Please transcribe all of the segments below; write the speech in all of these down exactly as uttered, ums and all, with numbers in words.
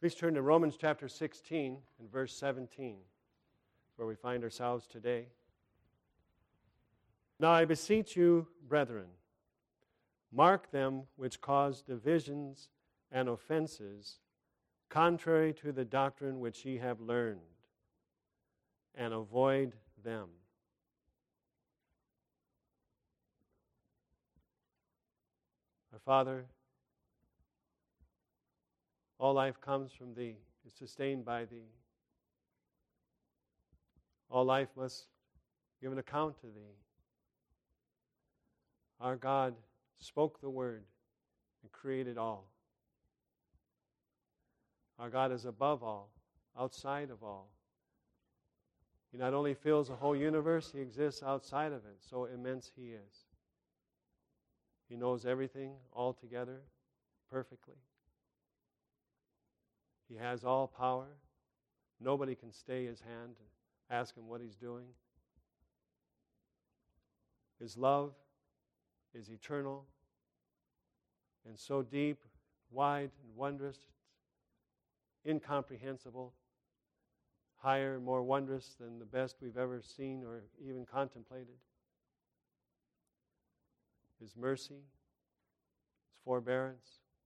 Please turn to Romans chapter sixteen and verse seventeen, where we find ourselves today. Now I beseech you, brethren, mark them which cause divisions and offenses, contrary to the doctrine which ye have learned, and avoid them. Our Father, all life comes from Thee, is sustained by Thee. All life must give an account to Thee. Our God spoke the Word and created all. Our God is above all, outside of all. He not only fills the whole universe, He exists outside of it, so immense He is. He knows everything altogether perfectly. He has all power. Nobody can stay His hand and ask Him what He's doing. His love is eternal and so deep, wide, and wondrous, incomprehensible, higher and more wondrous than the best we've ever seen or even contemplated. His mercy, His forbearance,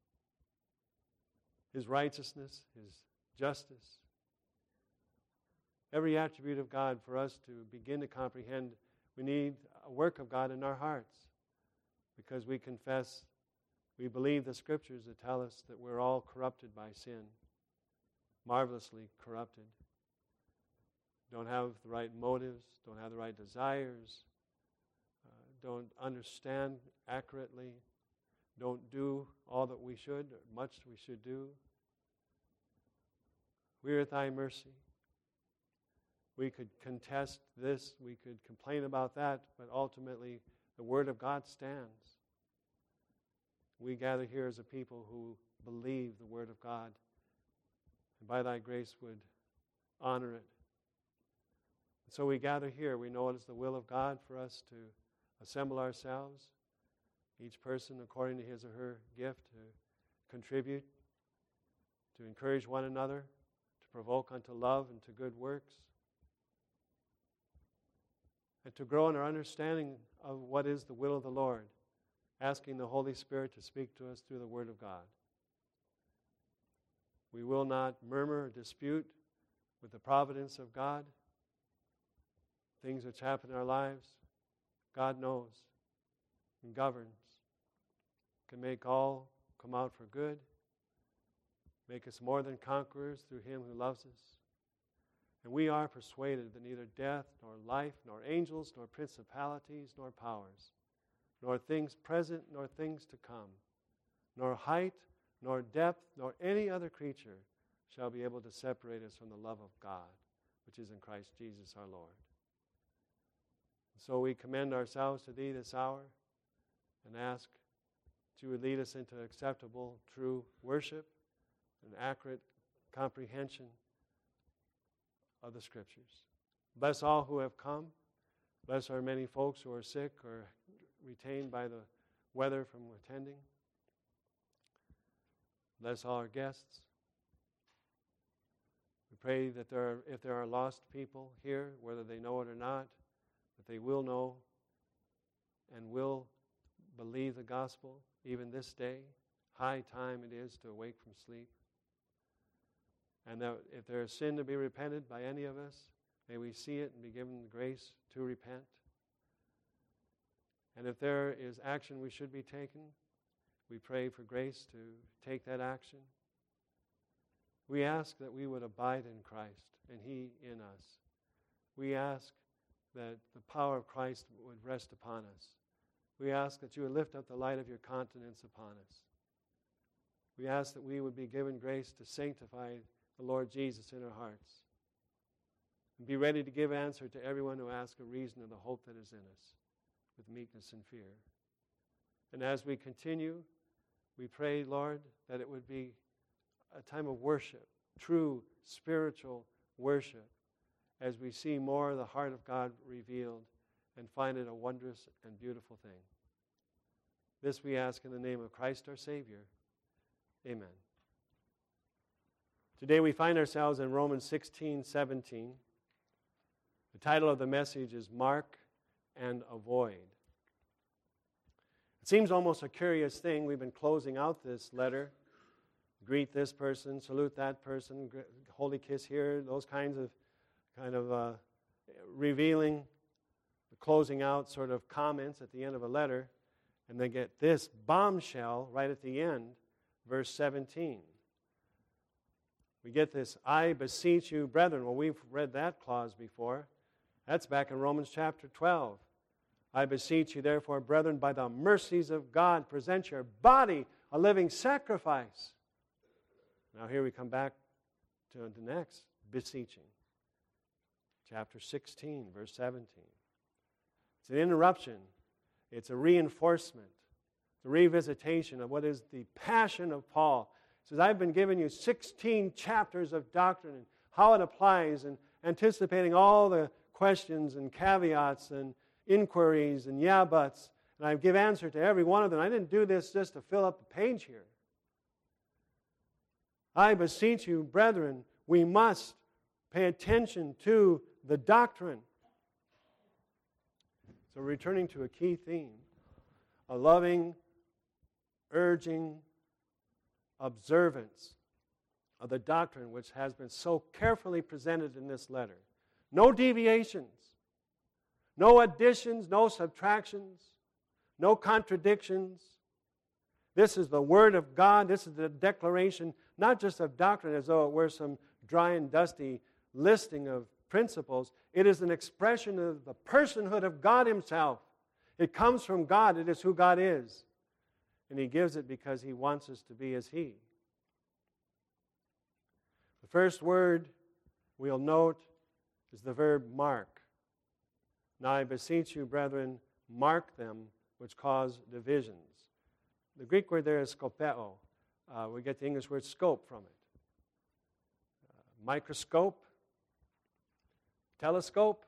His righteousness, His justice. Every attribute of God, for us to begin to comprehend, we need a work of God in our hearts, because we confess, we believe the Scriptures that tell us that we're all corrupted by sin, marvelously corrupted. Don't have the right motives, don't have the right desires, uh, don't understand accurately, don't do all that we should, or much we should do. We're at Thy mercy. We could contest this, we could complain about that, but ultimately the Word of God stands. We gather here as a people who believe the Word of God, and by Thy grace would honor it. And so we gather here. We know it is the will of God for us to assemble ourselves, each person according to his or her gift, to contribute, to encourage one another, to provoke unto love and to good works, and to grow in our understanding of what is the will of the Lord, asking the Holy Spirit to speak to us through the Word of God. We will not murmur or dispute with the providence of God. Things which happen in our lives, God knows and governs, can make all come out for good, make us more than conquerors through Him who loves us. And we are persuaded that neither death, nor life, nor angels, nor principalities, nor powers, nor things present, nor things to come, nor height, nor depth, nor any other creature shall be able to separate us from the love of God, which is in Christ Jesus our Lord. And so we commend ourselves to Thee this hour and ask that You would lead us into acceptable, true worship and accurate comprehension of the Scriptures. Bless all who have come. Bless our many folks who are sick or retained by the weather from attending. Bless all our guests. We pray that there are, if there are lost people here, whether they know it or not, that they will know and will believe the gospel even this day. High time it is to awake from sleep. And that if there is sin to be repented by any of us, may we see it and be given the grace to repent. And if there is action we should be taken, we pray for grace to take that action. We ask that we would abide in Christ and He in us. We ask that the power of Christ would rest upon us. We ask that You would lift up the light of Your countenance upon us. We ask that we would be given grace to sanctify the Lord Jesus in our hearts and be ready to give answer to everyone who asks a reason of the hope that is in us with meekness and fear. And as we continue, we pray, Lord, that it would be a time of worship, true spiritual worship, as we see more of the heart of God revealed and find it a wondrous and beautiful thing. This we ask in the name of Christ our Savior. Amen. Today we find ourselves in Romans sixteen seventeen. The title of the message is Mark and Avoid. It seems almost a curious thing. We've been closing out this letter. Greet this person, salute that person, holy kiss here, those kinds of kind of uh, revealing, closing out sort of comments at the end of a letter. And they get this bombshell right at the end, verse seventeen. We get this, I beseech you, brethren. Well, we've read that clause before. That's back in Romans chapter twelve. I beseech you, therefore, brethren, by the mercies of God, present your body a living sacrifice. Now here we come back to the next beseeching. Chapter sixteen, verse seventeen. It's an interruption. It's a reinforcement. It's a revisitation of what is the passion of Paul. He says, I've been giving you sixteen chapters of doctrine and how it applies and anticipating all the questions and caveats and inquiries and yeah buts. And I give answer to every one of them. I didn't do this just to fill up the page here. I beseech you, brethren, we must pay attention to the doctrine. So returning to a key theme, a loving, urging observance of the doctrine which has been so carefully presented in this letter. No deviations, no additions, no subtractions, no contradictions. This is the Word of God. This is the declaration, not just of doctrine as though it were some dry and dusty listing of principles. It is an expression of the personhood of God Himself. It comes from God. It is who God is. And He gives it because He wants us to be as He. The first word we'll note is the verb mark. Now I beseech you, brethren, mark them which cause divisions. The Greek word there is skopeo. Uh, we get the English word scope from it. Uh, microscope, telescope,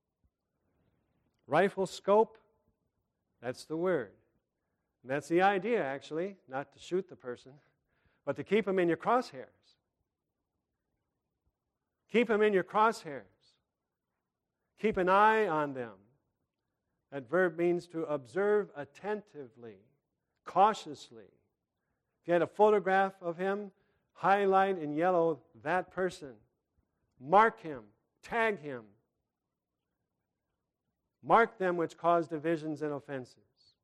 rifle scope, that's the word. And that's the idea, actually, not to shoot the person, but to keep them in your crosshairs. Keep them in your crosshairs. Keep an eye on them. That verb means to observe attentively, cautiously. If you had a photograph of him, highlight in yellow that person. Mark him. Tag him. Mark them which cause divisions and offenses.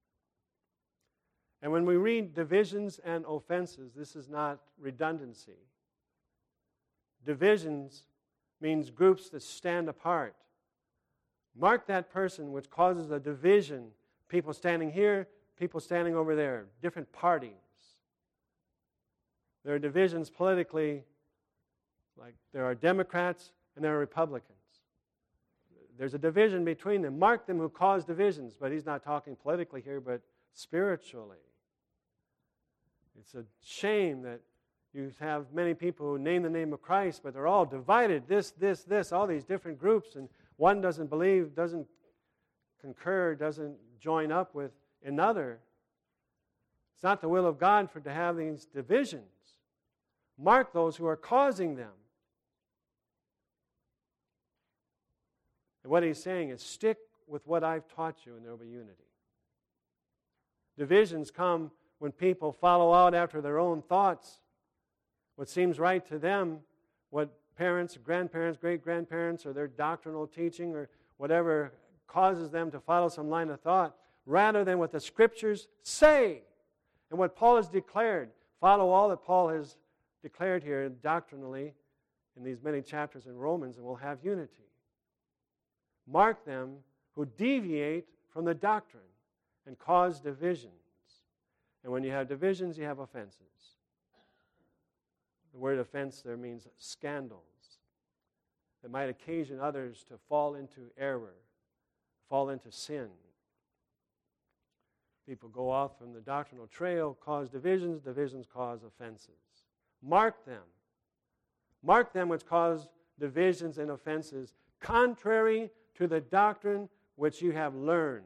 And when we read divisions and offenses, this is not redundancy. Divisions means groups that stand apart. Mark that person which causes a division. People standing here, people standing over there, different parties. There are divisions politically, like there are Democrats and there are Republicans. There's a division between them. Mark them who cause divisions, but he's not talking politically here, but spiritually. It's a shame that you have many people who name the name of Christ, but they're all divided, this, this, this, all these different groups, and one doesn't believe, doesn't concur, doesn't join up with another. It's not the will of God for to have these divisions. Mark those who are causing them. And what he's saying is, stick with what I've taught you and there will be unity. Divisions come when people follow out after their own thoughts, what seems right to them, what parents, grandparents, great-grandparents, or their doctrinal teaching or whatever causes them to follow some line of thought, rather than what the Scriptures say and what Paul has declared. Follow all that Paul has declared here doctrinally in these many chapters in Romans, and we'll have unity. Mark them who deviate from the doctrine and cause divisions. And when you have divisions, you have offenses. The word offense there means scandals that might occasion others to fall into error, fall into sin. People go off from the doctrinal trail, cause divisions, divisions cause offenses. Mark them. Mark them which cause divisions and offenses, contrary to the doctrine which you have learned,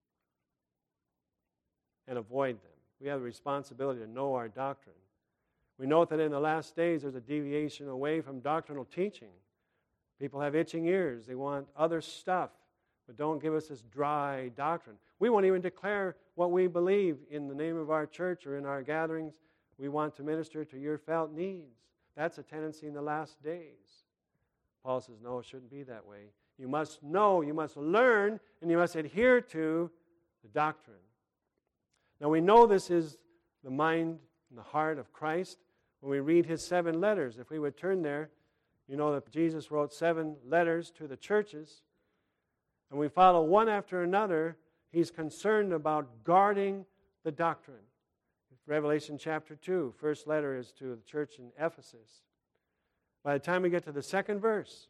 and avoid them. We have a responsibility to know our doctrine. We note that in the last days there's a deviation away from doctrinal teaching. People have itching ears. They want other stuff, but don't give us this dry doctrine. We won't even declare what we believe in the name of our church or in our gatherings. We want to minister to your felt needs. That's a tendency in the last days. Paul says, no, it shouldn't be that way. You must know, you must learn, and you must adhere to the doctrine. Now we know this is the mind and the heart of Christ when we read his seven letters. If we would turn there, you know that Jesus wrote seven letters to the churches, and we follow one after another. He's concerned about guarding the doctrine. Revelation chapter two, first letter is to the church in Ephesus. By the time we get to the second verse,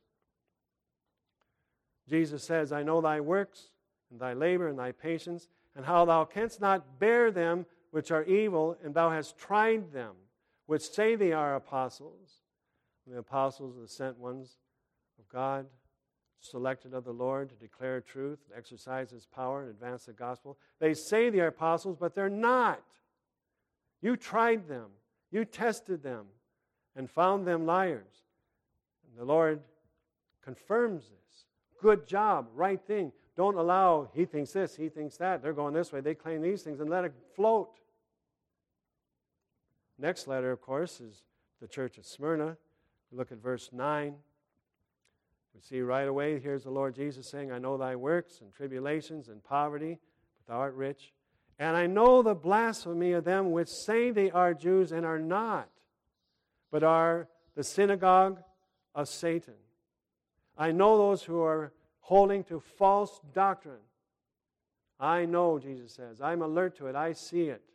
Jesus says, I know thy works, and thy labor, and thy patience, and how thou canst not bear them which are evil, and thou hast tried them, which say they are apostles. And the apostles are the sent ones of God, selected of the Lord to declare truth, exercise his power, and advance the gospel. They say they are apostles, but they're not. You tried them. You tested them and found them liars. And the Lord confirms this. Good job, right thing. Don't allow, he thinks this, he thinks that. They're going this way, they claim these things, and let it float. Next letter, of course, is the church of Smyrna. We look at verse nine. We see right away, here's the Lord Jesus saying, I know thy works and tribulations and poverty, but thou art rich. And I know the blasphemy of them which say they are Jews and are not, but are the synagogue of Satan. I know those who are holding to false doctrine. I know, Jesus says. I'm alert to it. I see it.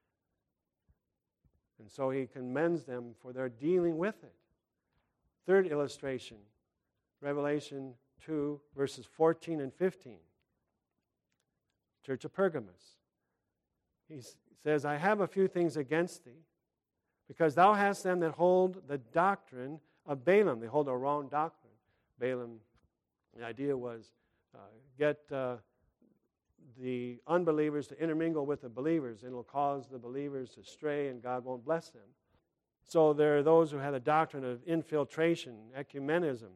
And so he commends them for their dealing with it. Third illustration, Revelation two, verses fourteen and fifteen. Church of Pergamos. He says, I have a few things against thee, because thou hast them that hold the doctrine of Balaam. They hold a wrong doctrine. Balaam, the idea was uh, get uh, the unbelievers to intermingle with the believers. It'll cause the believers to stray, and God won't bless them. So there are those who had a doctrine of infiltration, ecumenism,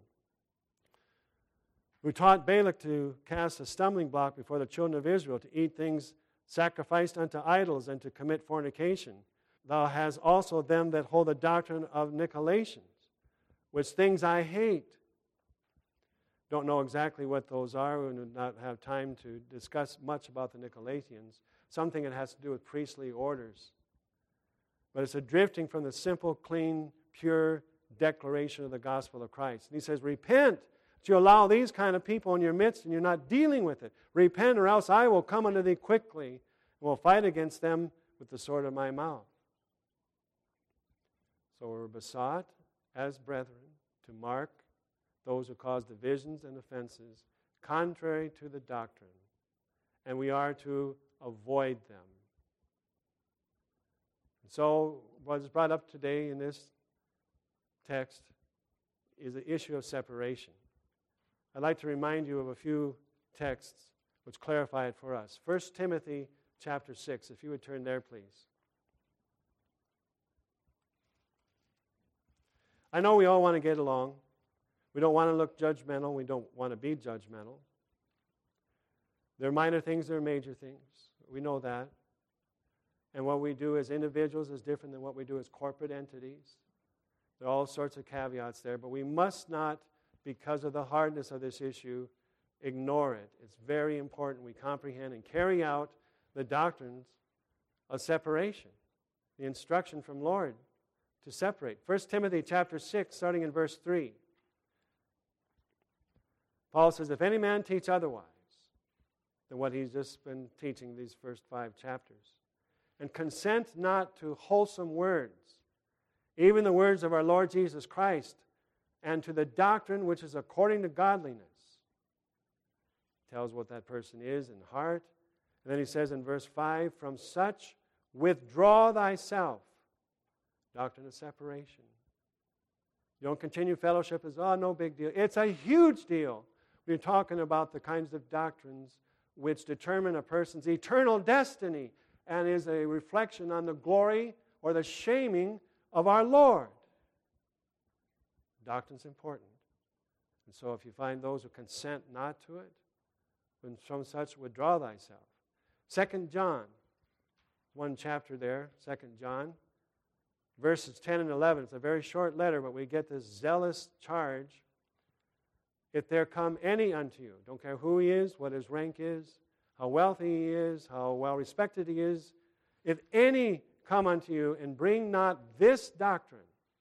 who taught Balak to cast a stumbling block before the children of Israel, to eat things sacrificed unto idols, and to commit fornication. Thou hast also them that hold the doctrine of Nicolaitans, which things I hate. Don't know exactly what those are. We do not have time to discuss much about the Nicolaitans. Something that has to do with priestly orders. But it's a drifting from the simple, clean, pure declaration of the gospel of Christ. And he says, repent. You allow these kind of people in your midst and you're not dealing with it. Repent, or else I will come unto thee quickly and will fight against them with the sword of my mouth. So we're besought as brethren to mark those who cause divisions and offenses contrary to the doctrine, and we are to avoid them. And so what is brought up today in this text is the issue of separation. I'd like to remind you of a few texts which clarify it for us. First Timothy chapter six, if you would turn there, please. I know we all want to get along. We don't want to look judgmental. We don't want to be judgmental. There are minor things, there are major things. We know that. And what we do as individuals is different than what we do as corporate entities. There are all sorts of caveats there, but we must not, because of the hardness of this issue, ignore it. It's very important we comprehend and carry out the doctrines of separation, the instruction from Lord to separate. First Timothy chapter six, starting in verse three. Paul says, if any man teach otherwise than what he's just been teaching these first five chapters, and consent not to wholesome words, even the words of our Lord Jesus Christ, and to the doctrine which is according to godliness. Tells what that person is in heart. And then he says in verse five, from such withdraw thyself. Doctrine of separation. You don't continue fellowship as, oh, no big deal. It's a huge deal. We're talking about the kinds of doctrines which determine a person's eternal destiny and is a reflection on the glory or the shaming of our Lord. Doctrine's important. And so if you find those who consent not to it, then from such withdraw thyself. Second John, one chapter there, Second John, verses ten and eleven. It's a very short letter, but we get this zealous charge. If there come any unto you, don't care who he is, what his rank is, how wealthy he is, how well respected he is, if any come unto you and bring not this doctrine,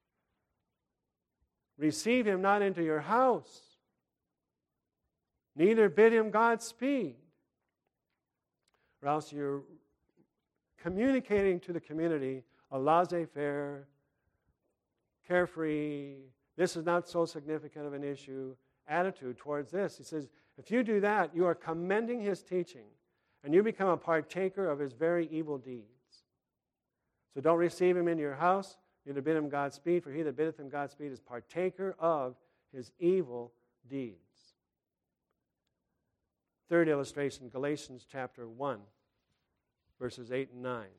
receive him not into your house, neither bid him Godspeed, or else you're communicating to the community a laissez-faire, carefree, this is not so significant of an issue attitude towards this. He says, if you do that, you are commending his teaching, and you become a partaker of his very evil deeds. So don't receive him into your house, neither bid him Godspeed, for he that biddeth him Godspeed is partaker of his evil deeds. Third illustration, Galatians chapter one, verses eight and nine.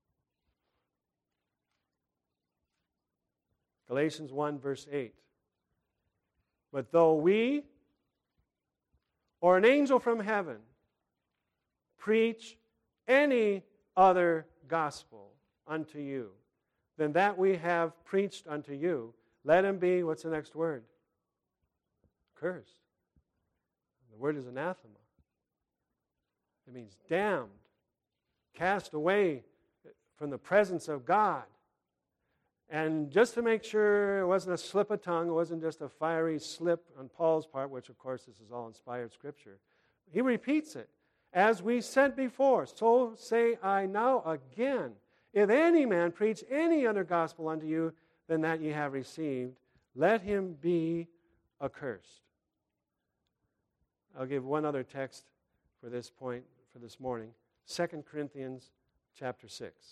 Galatians one, verse eight. But though we or an angel from heaven preach any other gospel unto you than that we have preached unto you, let him be, what's the next word? Cursed. The word is anathema. It means damned, cast away from the presence of God. And just to make sure it wasn't a slip of tongue, it wasn't just a fiery slip on Paul's part, which of course this is all inspired scripture, he repeats it. As we said before, so say I now again, if any man preach any other gospel unto you than that ye have received, let him be accursed. I'll give one other text for this point, for this morning. Second Corinthians chapter six.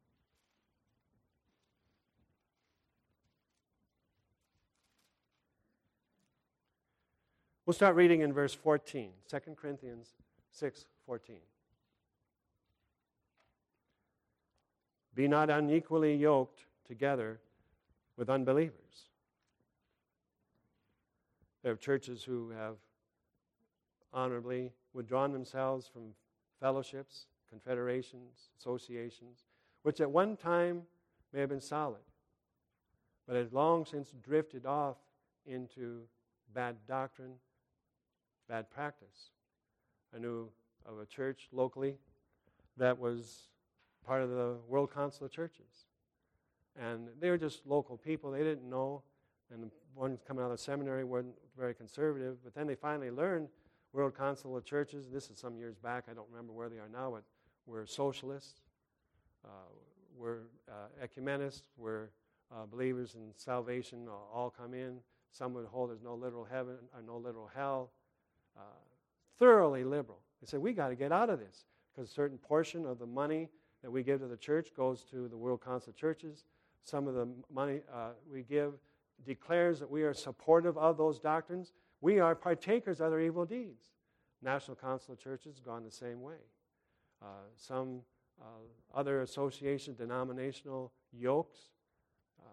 We'll start reading in verse fourteen, Second Corinthians six fourteen. Be not unequally yoked together with unbelievers. There are churches who have honorably withdrawn themselves from fellowships, confederations, associations, which at one time may have been solid, but has long since drifted off into bad doctrine, bad practice. I knew of a church locally that was part of the World Council of Churches. And they were just local people. They didn't know. And the ones coming out of the seminary weren't very conservative. But then they finally learned World Council of Churches. This is some years back. I don't remember where they are now. But we're socialists. Uh, we're uh, ecumenists. We're uh, believers in salvation. All, all come in. Some would hold there's no literal heaven or no literal hell. Uh, thoroughly liberal. They said, we got to get out of this because a certain portion of the money that we give to the church goes to the World Council of Churches. Some of the money uh, we give declares that we are supportive of those doctrines. We are partakers of their evil deeds. National Council of Churches has gone the same way. Uh, some uh, other associations, denominational yokes, uh,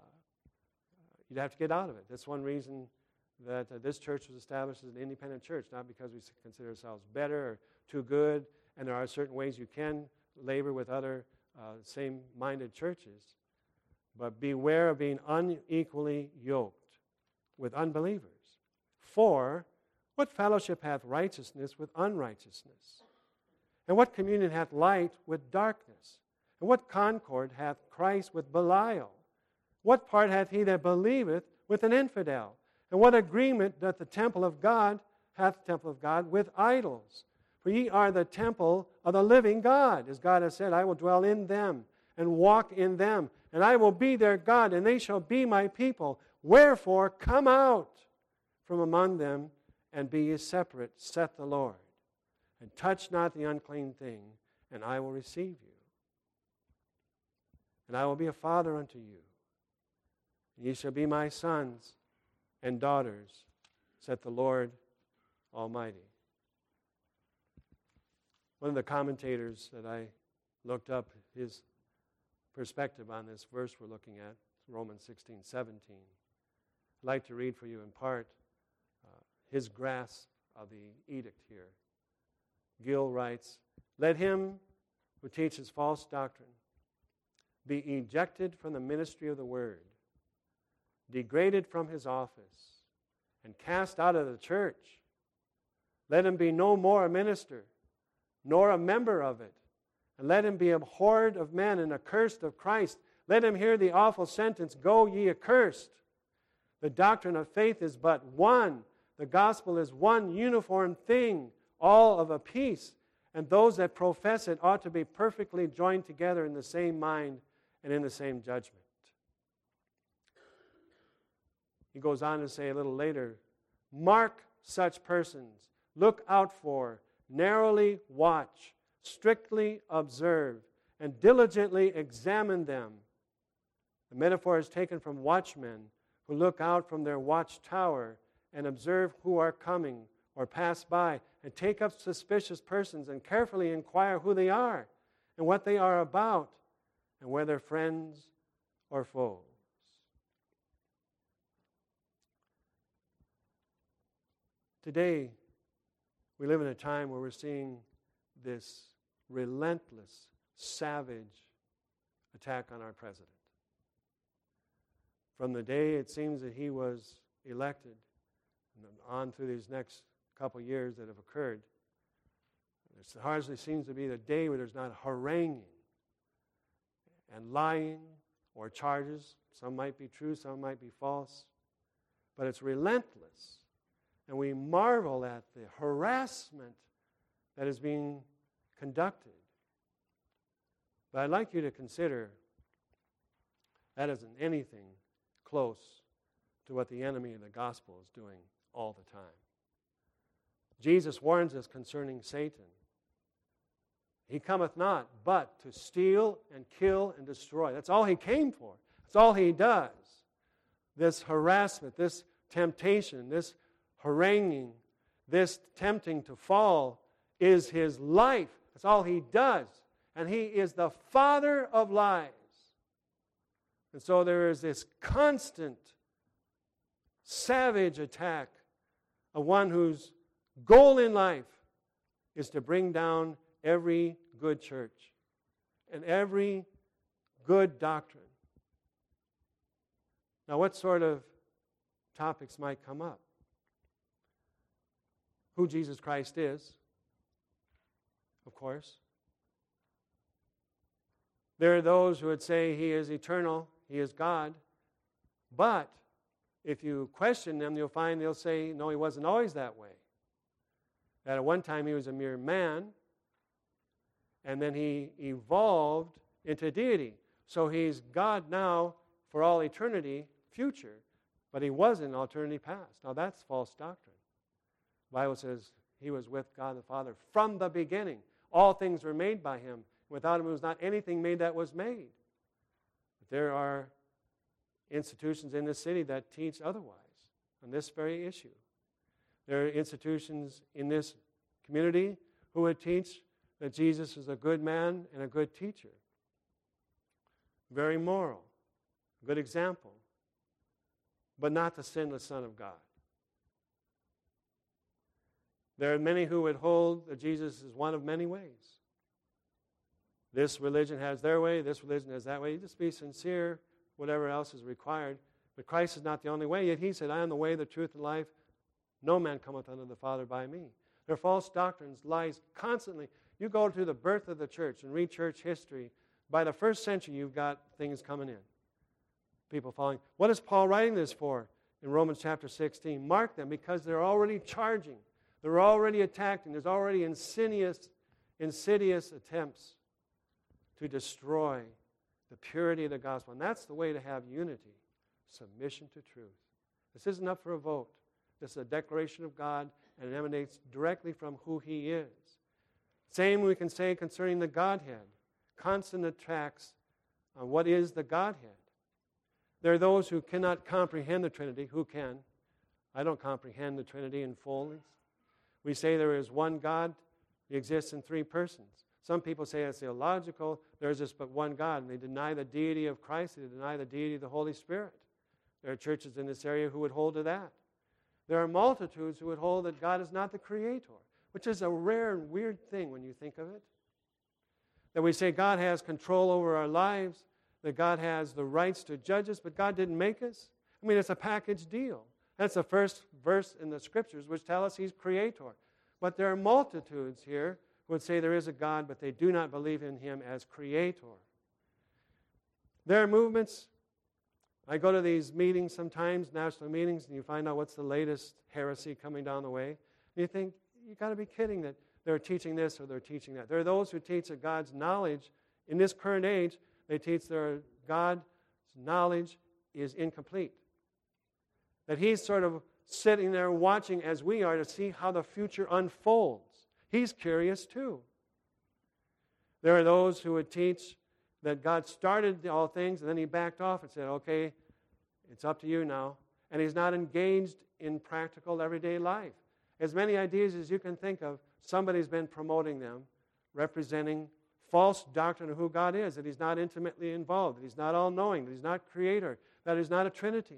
you'd have to get out of it. That's one reason that uh, this church was established as an independent church, not because we consider ourselves better or too good, and there are certain ways you can labor with other uh, same-minded churches, but beware of being unequally yoked with unbelievers. For what fellowship hath righteousness with unrighteousness? And what communion hath light with darkness? And what concord hath Christ with Belial? What part hath he that believeth with an infidel? And what agreement doth the temple of God, hath the temple of God with idols? For ye are the temple of the living God. As God has said, I will dwell in them and walk in them, and I will be their God, and they shall be my people. Wherefore, come out from among them, and be ye separate, saith the Lord. And touch not the unclean thing, and I will receive you. And I will be a father unto you. And ye shall be my sons and daughters, saith the Lord Almighty. One of the commentators that I looked up, his perspective on this verse we're looking at, Romans sixteen, seventeen. I'd like to read for you in part uh, his grasp of the edict here. Gill writes, "Let him who teaches false doctrine be ejected from the ministry of the word, degraded from his office, and cast out of the church. Let him be no more a minister, nor a member of it, and let him be abhorred of men and accursed of Christ. Let him hear the awful sentence, 'Go ye accursed.' The doctrine of faith is but one. The gospel is one uniform thing, all of a piece, and those that profess it ought to be perfectly joined together in the same mind and in the same judgment." He goes on to say a little later, "Mark such persons, look out for, narrowly watch, strictly observe, and diligently examine them." The metaphor is taken from watchmen who look out from their watchtower and observe who are coming or pass by, and take up suspicious persons and carefully inquire who they are and what they are about and whether friends or foes. Today, we live in a time where we're seeing this relentless, savage attack on our president. From the day it seems that he was elected, and on through these next couple years that have occurred, there hardly seems to be the day where there's not haranguing and lying or charges. Some might be true, some might be false, but it's relentless. And we marvel at the harassment that is being conducted. But I'd like you to consider that isn't anything close to what the enemy of the gospel is doing all the time. Jesus warns us concerning Satan. He cometh not but to steal and kill and destroy. That's all he came for. That's all he does. This harassment, this temptation, this haranguing, this tempting to fall is his life. That's all he does. And he is the father of lies. And so there is this constant, savage attack of one whose goal in life is to bring down every good church and every good doctrine. Now, what sort of topics might come up? Who Jesus Christ is, of course. There are those who would say he is eternal, he is God. But if you question them, you'll find they'll say, no, he wasn't always that way. That at one time he was a mere man, and then he evolved into deity. So he's God now for all eternity future, but he was in eternity past. Now that's false doctrine. The Bible says he was with God the Father from the beginning. All things were made by him. Without him, there was not anything made that was made. But there are institutions in this city that teach otherwise on this very issue. There are institutions in this community who would teach that Jesus is a good man and a good teacher. Very moral, good example, but not the sinless Son of God. There are many who would hold that Jesus is one of many ways. This religion has their way, this religion has that way. You just be sincere, whatever else is required. But Christ is not the only way, yet he said, I am the way, the truth, and life. No man cometh unto the Father by me. There are false doctrines, lies constantly. You go to the birth of the church and read church history. By the first century, you've got things coming in. People following. What is Paul writing this for in Romans chapter sixteen? Mark them, because they're already charging. They're already attacking. There's already insidious, insidious attempts to destroy the purity of the gospel. And that's the way to have unity, submission to truth. This isn't up for a vote. This is a declaration of God, and it emanates directly from who he is. Same we can say concerning the Godhead. Constant attacks on what is the Godhead. There are those who cannot comprehend the Trinity. Who can? I don't comprehend the Trinity in fullness. We say there is one God. He exists in three persons. Some people say it's illogical. There's just but one God, and they deny the deity of Christ. They deny the deity of the Holy Spirit. There are churches in this area who would hold to that. There are multitudes who would hold that God is not the creator, which is a rare and weird thing when you think of it. That we say God has control over our lives, that God has the rights to judge us, but God didn't make us. I mean, it's a package deal. That's the first verse in the Scriptures which tell us He's creator. But there are multitudes here who would say there is a God, but they do not believe in Him as creator. There are movements. I go to these meetings sometimes, national meetings, and you find out what's the latest heresy coming down the way. And you think, you've got to be kidding that they're teaching this or they're teaching that. There are those who teach that God's knowledge, in this current age, they teach their God's knowledge is incomplete. That He's sort of sitting there watching as we are to see how the future unfolds. He's curious too. There are those who would teach that God started all things and then He backed off and said, okay, it's up to you now. And He's not engaged in practical everyday life. As many ideas as you can think of, somebody's been promoting them, representing false doctrine of who God is, that He's not intimately involved, that He's not all-knowing, that He's not creator, that He's not a Trinity.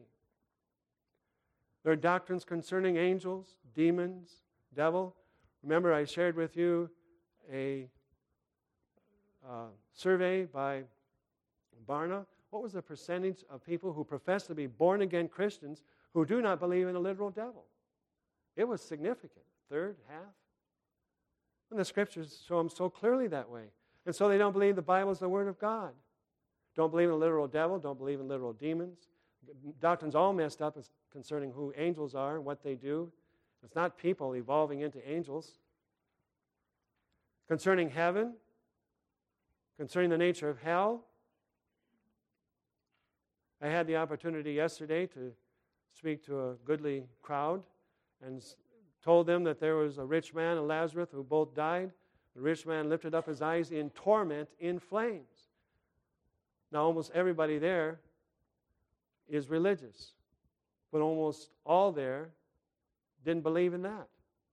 There are doctrines concerning angels, demons, devil. Remember, I shared with you a uh, survey by Barna. What was the percentage of people who profess to be born-again Christians who do not believe in a literal devil? It was significant. Third, half. And the Scriptures show them so clearly that way. And so they don't believe the Bible is the Word of God. Don't believe in a literal devil. Don't believe in literal demons. Doctrine's all messed up concerning who angels are and what they do. It's not people evolving into angels. Concerning heaven, concerning the nature of hell, I had the opportunity yesterday to speak to a goodly crowd and told them that there was a rich man and Lazarus who both died. The rich man lifted up his eyes in torment, in flames. Now, almost everybody there is religious, but almost all there didn't believe in that.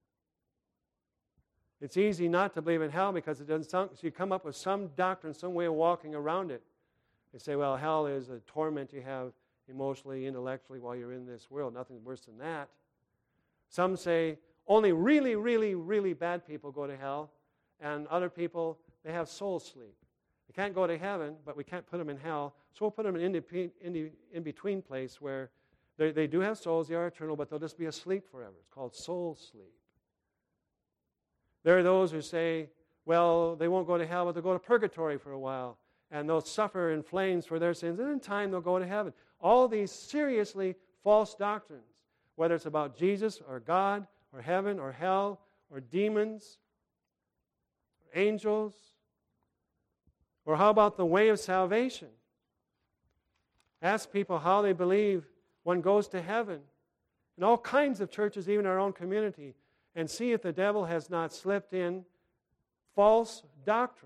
It's easy not to believe in hell because it doesn't sound, so you come up with some doctrine, some way of walking around it. They say, well, hell is a torment you have emotionally, intellectually while you're in this world. Nothing worse than that. Some say only really, really, really bad people go to hell, and other people, they have soul sleep. They can't go to heaven, but we can't put them in hell, so we'll put them in an in-between place where they, they do have souls, they are eternal, but they'll just be asleep forever. It's called soul sleep. There are those who say, well, they won't go to hell, but they'll go to purgatory for a while, and they'll suffer in flames for their sins, and in time they'll go to heaven. All these seriously false doctrines, whether it's about Jesus or God or heaven or hell or demons or angels, or how about the way of salvation? Ask people how they believe one goes to heaven. In all kinds of churches, even our own community, and see if the devil has not slipped in false doctrine.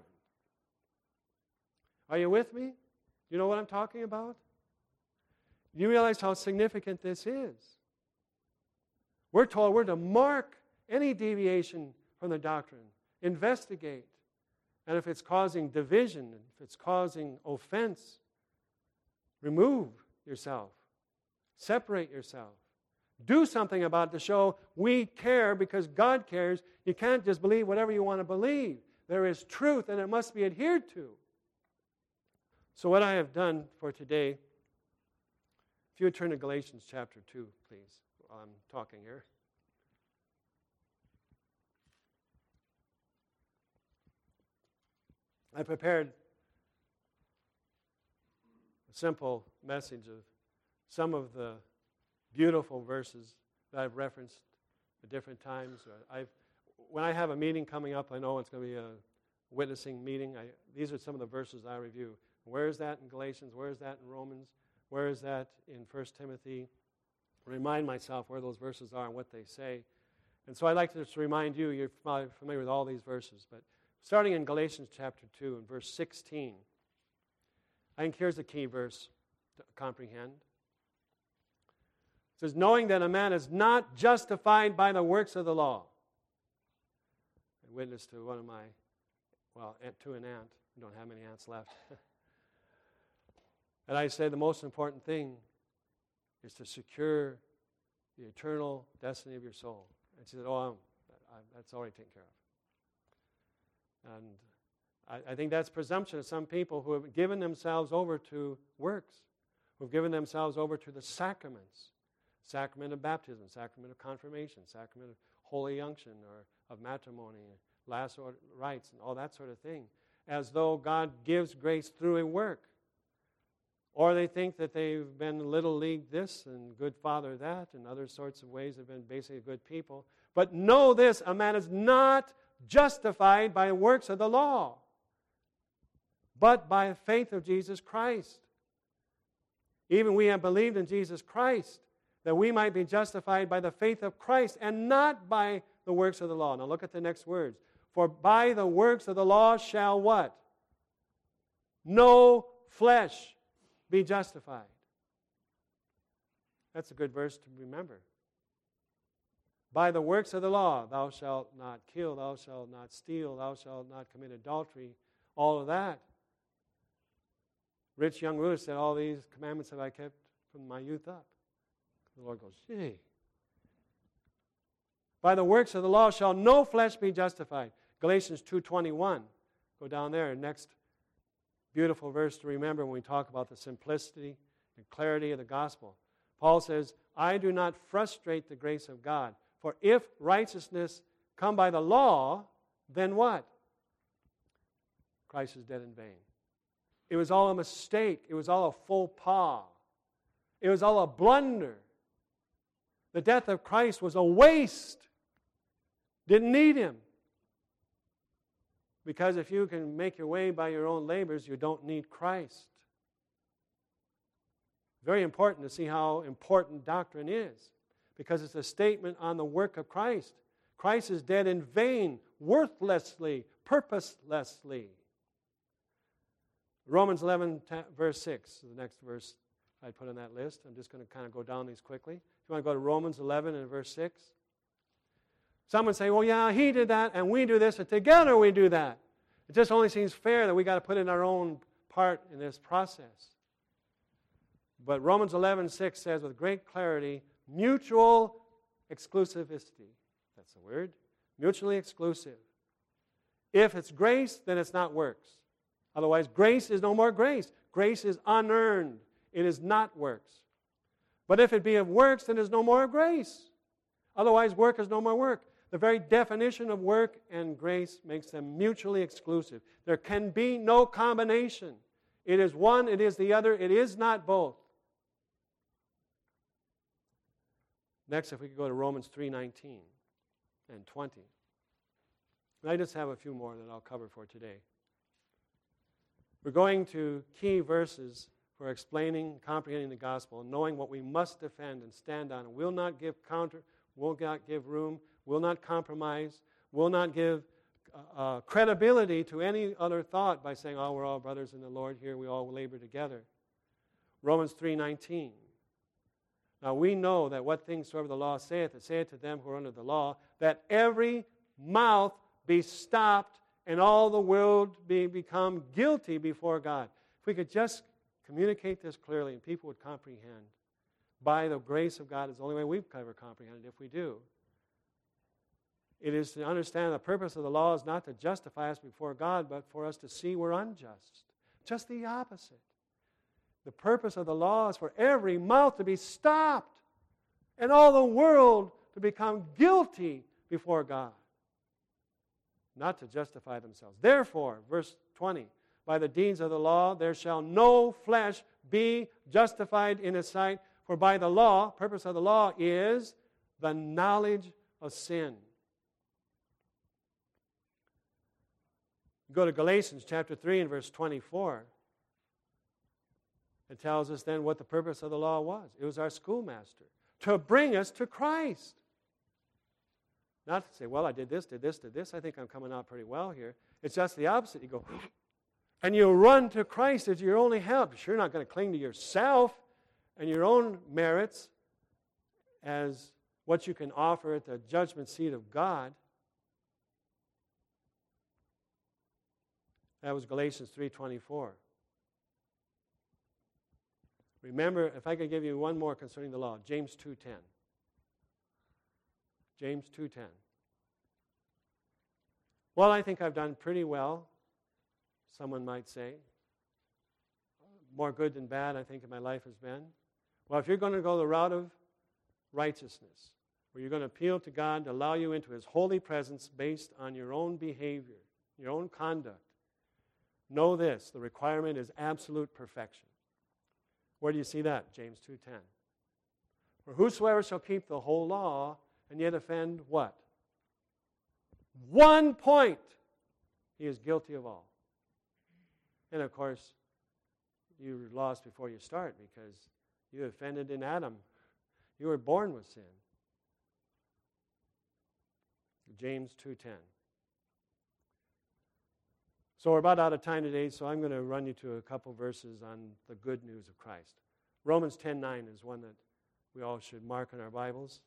Are you with me? You know what I'm talking about? You realize how significant this is. We're told we're to mark any deviation from the doctrine, investigate, and if it's causing division, if it's causing offense, remove yourself, separate yourself. Do something about it to show we care because God cares. You can't just believe whatever you want to believe. There is truth and it must be adhered to. So what I have done for today, if you would turn to Galatians chapter two, please, while I'm talking here. I prepared a simple message of some of the beautiful verses that I've referenced at different times. I've, when I have a meeting coming up, I know it's going to be a witnessing meeting. I, these are some of the verses I review. Where is that in Galatians? Where is that in Romans? Where is that in First Timothy? Remind myself where those verses are and what they say. And so I'd like to just remind you, you're probably familiar with all these verses, but starting in Galatians chapter two and verse sixteen, I think here's the key verse to comprehend. It says, knowing that a man is not justified by the works of the law. I witnessed to one of my well, aunt, to an aunt. We don't have many aunts left. And I say the most important thing is to secure the eternal destiny of your soul. And she said, oh, I'm, I, that's already taken care of. And I, I think that's presumption of some people who have given themselves over to works, who have given themselves over to the sacraments, sacrament of baptism, sacrament of confirmation, sacrament of holy unction or of matrimony, last rites, and all that sort of thing, as though God gives grace through a work. Or they think that they've been little league this and good father that and other sorts of ways they've been basically good people. But know this, a man is not justified by works of the law, but by the faith of Jesus Christ. Even we have believed in Jesus Christ, that we might be justified by the faith of Christ and not by the works of the law. Now look at the next words. For by the works of the law shall what? No flesh be justified. That's a good verse to remember. By the works of the law, thou shalt not kill, thou shalt not steal, thou shalt not commit adultery, all of that. Rich young ruler said, all these commandments have I kept from my youth up. The Lord goes, gee. By the works of the law shall no flesh be justified. Galatians two twenty-one. Go down there, next beautiful verse to remember when we talk about the simplicity and clarity of the gospel. Paul says, I do not frustrate the grace of God. For if righteousness come by the law, then what? Christ is dead in vain. It was all a mistake. It was all a faux pas. It was all a blunder. The death of Christ was a waste. Didn't need Him. Because if you can make your way by your own labors, you don't need Christ. Very important to see how important doctrine is. Because it's a statement on the work of Christ. Christ is dead in vain, worthlessly, purposelessly. Romans eleven, verse six, the next verse I put on that list. I'm just going to kind of go down these quickly. If you want to go to Romans eleven and verse six. Some would say, well, yeah, he did that, and we do this, and together we do that. It just only seems fair that we got to put in our own part in this process. But Romans eleven six says with great clarity, mutual exclusivity. That's the word. Mutually exclusive. If it's grace, then it's not works. Otherwise, grace is no more grace. Grace is unearned. It is not works. But if it be of works, then there's no more grace. Otherwise, work is no more work. The very definition of work and grace makes them mutually exclusive. There can be no combination. It is one, it is the other, it is not both. Next, if we could go to Romans three nineteen and twenty. And I just have a few more that I'll cover for today. We're going to key verses for explaining, comprehending the gospel, and knowing what we must defend and stand on. And will not give counter, will not give room, will not compromise, will not give uh, uh, credibility to any other thought by saying, oh, we're all brothers in the Lord here, we all labor together. Romans three nineteen. Now we know that what things soever the law saith, it saith to them who are under the law, that every mouth be stopped and all the world be become guilty before God. If we could just communicate this clearly and people would comprehend, by the grace of God is the only way we've ever comprehended if we do. It is to understand the purpose of the law is not to justify us before God, but for us to see we're unjust. Just the opposite. The purpose of the law is for every mouth to be stopped and all the world to become guilty before God, not to justify themselves. Therefore, verse twenty, by the deeds of the law there shall no flesh be justified in His sight, for by the law, purpose of the law is the knowledge of sin. Go to Galatians chapter three and verse twenty-four. It tells us then what the purpose of the law was. It was our schoolmaster, to bring us to Christ. Not to say, well, I did this, did this, did this. I think I'm coming out pretty well here. It's just the opposite. You go, and you run to Christ as your only help. You're sure not going to cling to yourself and your own merits as what you can offer at the judgment seat of God. That was Galatians three twenty-four. Remember, if I could give you one more concerning the law, James two ten. James two ten. Well, I think I've done pretty well, someone might say. More good than bad, I think, in my life has been. Well, if you're going to go the route of righteousness, where you're going to appeal to God to allow you into His holy presence based on your own behavior, your own conduct, know this, the requirement is absolute perfection. Where do you see that? James two ten. For whosoever shall keep the whole law and yet offend what? One point, he is guilty of all. And of course, you're lost before you start because you offended in Adam. You were born with sin. James two ten. So we're about out of time today, so I'm going to run you to a couple verses on the good news of Christ. Romans ten nine is one that we all should mark in our Bibles.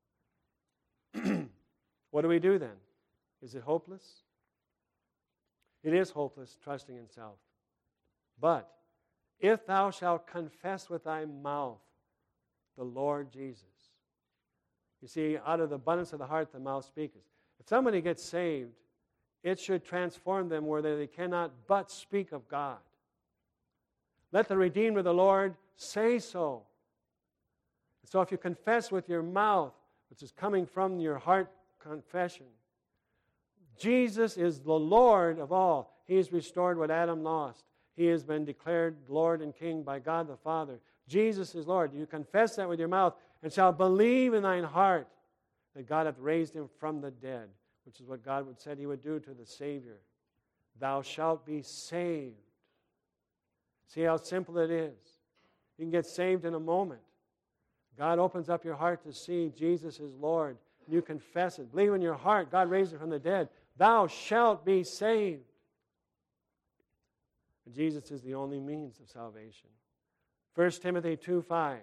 What do we do then? Is it hopeless? It is hopeless, trusting in self. But if thou shalt confess with thy mouth the Lord Jesus. You see, out of the abundance of the heart the mouth speaketh. If somebody gets saved, it should transform them where they cannot but speak of God. Let the redeemed of the Lord say so. So if you confess with your mouth, which is coming from your heart confession, Jesus is the Lord of all. He has restored what Adam lost. He has been declared Lord and King by God the Father. Jesus is Lord. You confess that with your mouth and shall believe in thine heart that God hath raised him from the dead, which is what God would said He would do to the Savior. Thou shalt be saved. See how simple it is. You can get saved in a moment. God opens up your heart to see Jesus is Lord. You confess it. Believe in your heart God raised him from the dead. Thou shalt be saved. And Jesus is the only means of salvation. First Timothy two five.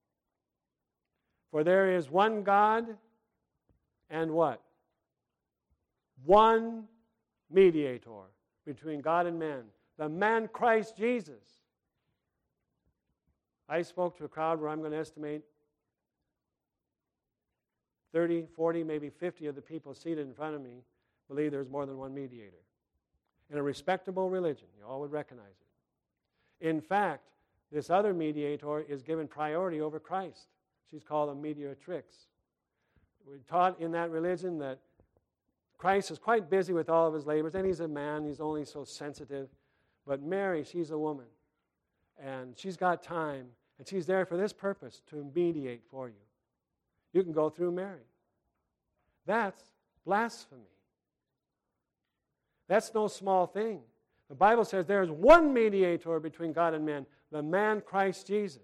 For there is one God and what? One mediator between God and man, the man Christ Jesus. I spoke to a crowd where I'm going to estimate thirty, forty, maybe fifty of the people seated in front of me believe there's more than one mediator. In a respectable religion, you all would recognize it. In fact, this other mediator is given priority over Christ. She's called a mediatrix. We're taught in that religion that Christ is quite busy with all of his labors, and he's a man, he's only so sensitive. But Mary, she's a woman, and she's got time, and she's there for this purpose, to mediate for you. You can go through Mary. That's blasphemy. That's no small thing. The Bible says there is one mediator between God and man, the man Christ Jesus.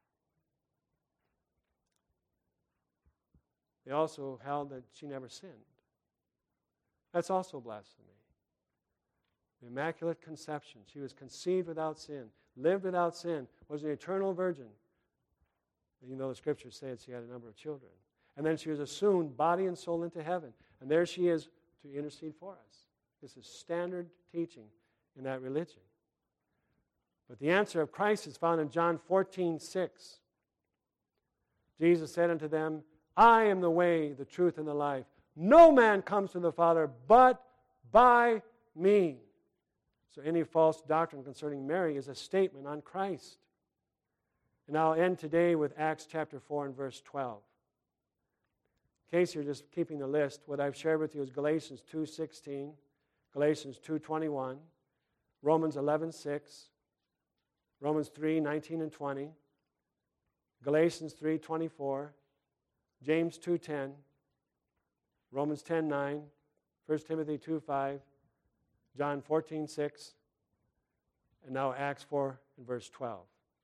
They also held that she never sinned. That's also blasphemy. The Immaculate Conception. She was conceived without sin, lived without sin, was an eternal virgin. Even though the Scriptures say that she had a number of children. And then she was assumed body and soul into heaven. And there she is to intercede for us. This is standard teaching in that religion. But the answer of Christ is found in John fourteen six. Jesus said unto them, I am the way, the truth, and the life. No man comes to the Father but by me. So any false doctrine concerning Mary is a statement on Christ. And I'll end today with Acts chapter four and verse twelve. In case you're just keeping the list, what I've shared with you is Galatians two sixteen, Galatians two twenty-one, Romans eleven six, Romans three nineteen and twenty, Galatians three twenty-four, James two ten, Romans ten nine, First Timothy two five, John fourteen six, and now Acts four and verse twelve.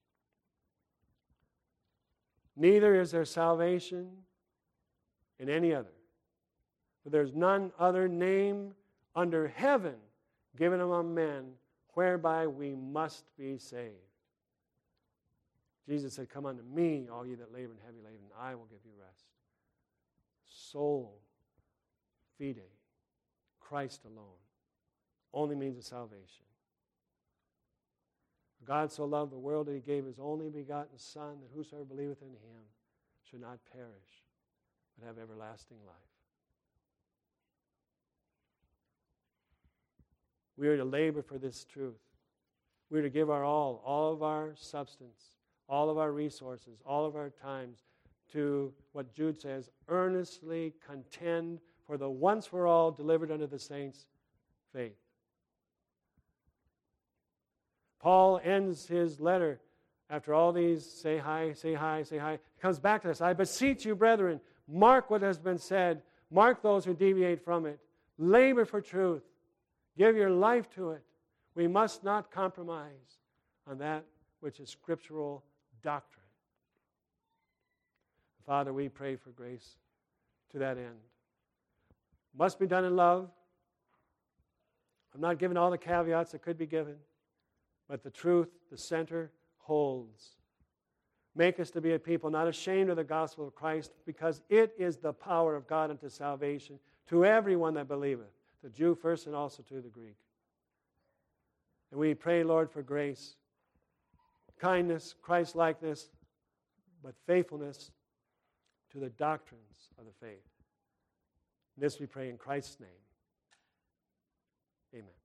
Neither is there salvation in any other, for there's none other name under heaven given among men whereby we must be saved. Jesus said, come unto me, all ye that labor and heavy laden, and I will give you rest. Soul fide, Christ alone. only means of salvation. For God so loved the world that he gave his only begotten Son, that whosoever believeth in him should not perish, but have everlasting life. We are to labor for this truth. We are to give our all, all of our substance, all of our resources, all of our times to what Jude says, earnestly contend for the once for all delivered unto the saints faith. Paul ends his letter after all these say hi, say hi, say hi. He comes back to this. I beseech you, brethren, mark what has been said. Mark those who deviate from it. Labor for truth. Give your life to it. We must not compromise on that which is scriptural doctrine. Father, we pray for grace to that end. Must be done in love. I'm not giving all the caveats that could be given, but the truth, the center, holds. Make us to be a people not ashamed of the gospel of Christ, because it is the power of God unto salvation to everyone that believeth, the Jew first and also to the Greek. And we pray, Lord, for grace, kindness, Christ-likeness, but faithfulness to the doctrines of the faith. This we pray in Christ's name. Amen.